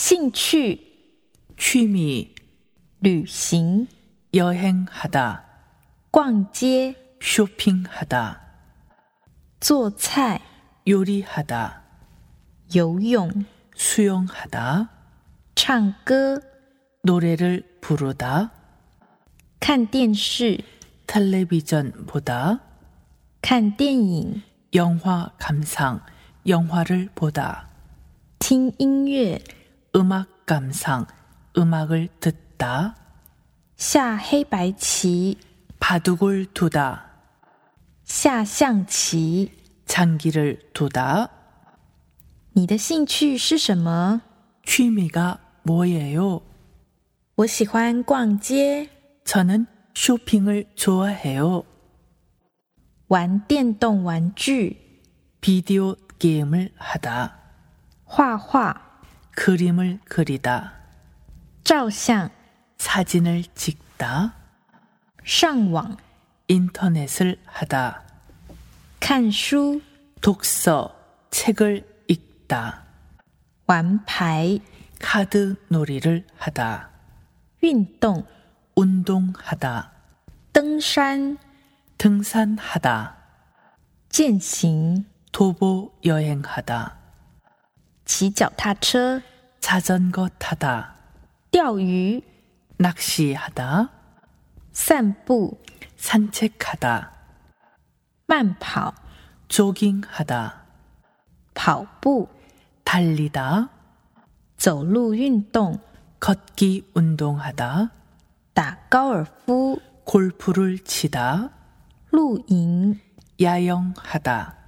兴趣 취미, 旅行 여행하다, 逛街 쇼핑하다, 做菜 요리하다, 游泳 수영하다, 唱歌 노래를 부르다, 看电视 텔레비전 보다, 看电影 영화 감상, 영화를 보다, 听音乐 음악 감상, 음악을 듣다, 下黑白棋 바둑을 두다, 下象棋 장기를 두다. 你的兴趣是什么？ 취미가 뭐예요? 我喜欢逛街 저는 쇼핑을 좋아해요. 玩电动玩具 비디오 게임을 하다, 画画 그림을 그리다, 照相 사진을 찍다, 上网 인터넷을 하다, 看书 독서, 책을 읽다, 玩牌 카드 놀이를 하다, 运动 운동하다, 登山 등산하다, 健行 도보 여행하다, 骑脚踏车 자전거 타다, 钓鱼 낚시하다, 散步 산책하다, 慢跑 조깅하다, 跑步 달리다, 走路运动 걷기 운동하다, 打高尔夫 골프를 치다, 露营 야영하다,